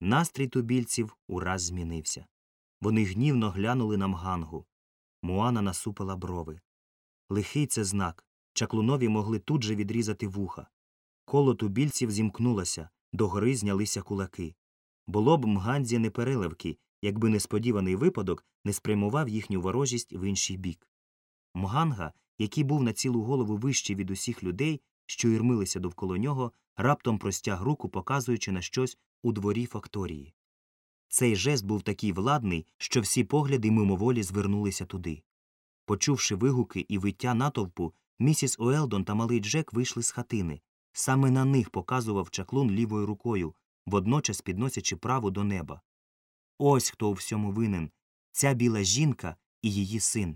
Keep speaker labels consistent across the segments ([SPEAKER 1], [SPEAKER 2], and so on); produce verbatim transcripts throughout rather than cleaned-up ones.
[SPEAKER 1] Настрій тубільців ураз змінився. Вони гнівно глянули на Мгангу. Муана насупила брови. Лихий це знак. Чаклунові могли тут же відрізати вуха. Коло тубільців зімкнулося, догори знялися кулаки. Було б Мганзі непереливки, якби несподіваний випадок не спрямував їхню ворожість в інший бік. Мганга, який був на цілу голову вищий від усіх людей, що юрмилися довкола нього, раптом простяг руку, показуючи на щось у дворі факторії. Цей жест був такий владний, що всі погляди мимоволі звернулися туди. Почувши вигуки і виття натовпу, місіс Уелдон та малий Джек вийшли з хатини. Саме на них показував чаклун лівою рукою, водночас підносячи праву до неба. Ось хто у всьому винен – ця біла жінка і її син.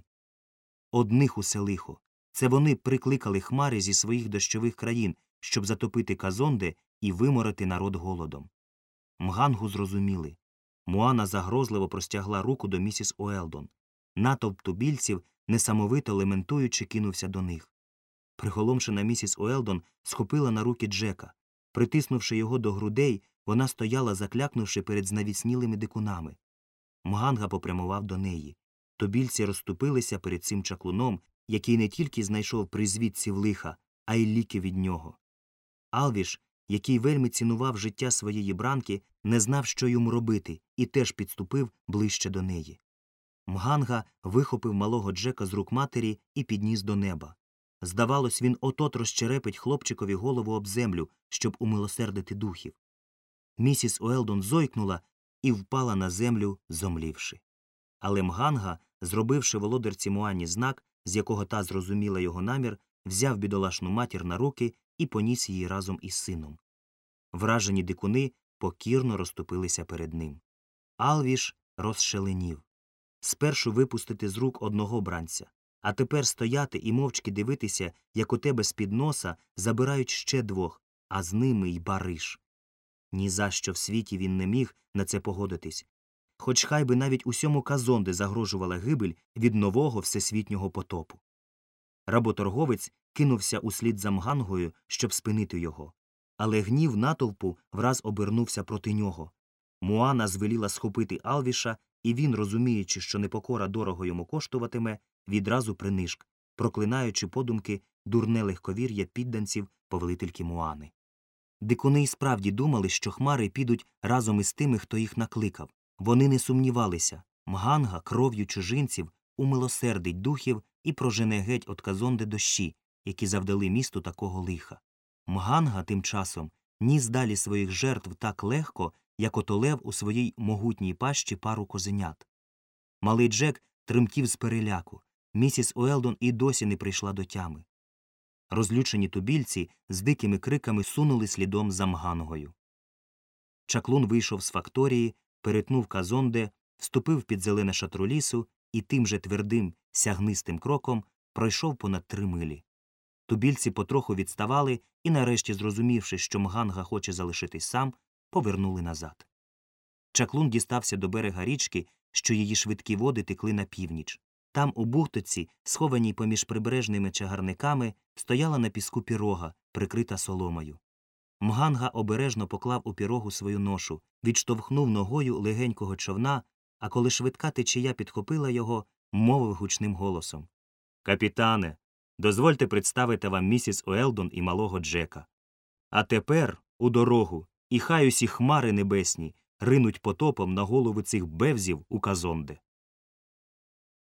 [SPEAKER 1] Одних усе лихо. Це вони прикликали хмари зі своїх дощових країн, щоб затопити Казонде і виморити народ голодом. Мгангу зрозуміли. Муана загрозливо простягла руку до місіс Уелдон. Натовп тубільців, несамовито лементуючи, кинувся до них. Приголомшена місіс Уелдон схопила на руки Джека. Притиснувши його до грудей, вона стояла, заклякнувши перед знавіснілими дикунами. Мганга попрямував до неї. Тубільці розступилися перед цим чаклуном, який не тільки знайшов призвідців лиха, а й ліки від нього. Алвіш, який вельми цінував життя своєї бранки, не знав, що йому робити, і теж підступив ближче до неї. Мганга вихопив малого Джека з рук матері і підніс до неба. Здавалось, він от-от розчерепить хлопчикові голову об землю, щоб умилосердити духів. Місіс Уелдон зойкнула і впала на землю, зомлівши. Але Мганга, зробивши володарці Муані знак, з якого та зрозуміла його намір, взяв бідолашну матір на руки і поніс її разом із сином. Вражені дикуни покірно розступилися перед ним. Алвіш розшаленів. Спершу випустити з рук одного бранця, а тепер стояти і мовчки дивитися, як у тебе з-під носа забирають ще двох, а з ними й бариш. Ні за що в світі він не міг на це погодитись. Хоч хай би навіть усьому Казонде загрожувала гибель від нового всесвітнього потопу. Работорговець кинувся услід за Мгангою, щоб спинити його. Але гнів натовпу враз обернувся проти нього. Муана звеліла схопити Алвіша, і він, розуміючи, що непокора дорого йому коштуватиме, відразу принишк, проклинаючи подумки дурне легковір'я підданців повелительки Муани. Дикуни й справді думали, що хмари підуть разом із тими, хто їх накликав. Вони не сумнівалися. Мганга кров'ю чужинців умилосердить духів і прожене геть от Казонде дощі, які завдали місту такого лиха. Мганга тим часом ніс далі своїх жертв так легко, як ото лев у своїй могутній пащі пару козенят. Малий Джек тремтів з переляку. Місіс Уелдон і досі не прийшла до тями. Розлючені тубільці з дикими криками сунули слідом за Мгангою. Чаклун вийшов з факторії, перетнув Казонде, вступив під зелене шатро лісу і тим же твердим, сягнистим кроком пройшов понад три милі. Тубільці потроху відставали і, нарешті зрозумівши, що Мганга хоче залишитись сам, повернули назад. Чаклун дістався до берега річки, що її швидкі води текли на північ. Там, у бухтоці, схованій поміж прибережними чагарниками, стояла на піску пірога, прикрита соломою. Мганга обережно поклав у пірогу свою ношу, відштовхнув ногою легенького човна, а коли швидка течія підхопила його, мовив гучним голосом: «Капітане, дозвольте представити вам місіс Уелдон і малого Джека. А тепер у дорогу, і хай усі хмари небесні ринуть потопом на голови цих бевзів у Казонде».